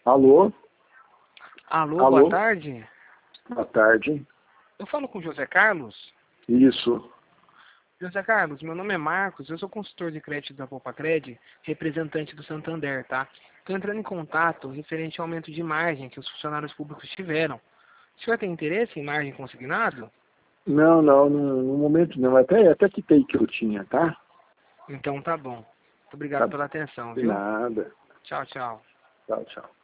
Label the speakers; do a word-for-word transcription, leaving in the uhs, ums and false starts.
Speaker 1: Alô?
Speaker 2: Alô,
Speaker 1: Alô?
Speaker 2: boa tarde.
Speaker 1: Boa tarde.
Speaker 2: Eu falo com o José Carlos.
Speaker 1: Isso.
Speaker 2: José Carlos, meu nome é Marcos, eu sou consultor de crédito da Popacred, representante do Santander, tá? Estou entrando em contato referente ao aumento de margem que os funcionários públicos tiveram. O senhor tem interesse em margem consignado?
Speaker 1: Não, não, no, no momento não. Até, até quitei que eu tinha, tá?
Speaker 2: Então tá bom. Muito obrigado
Speaker 1: Tá,
Speaker 2: pela atenção,
Speaker 1: de
Speaker 2: viu?
Speaker 1: nada.
Speaker 2: Tchau, tchau.
Speaker 1: Tchau, tchau.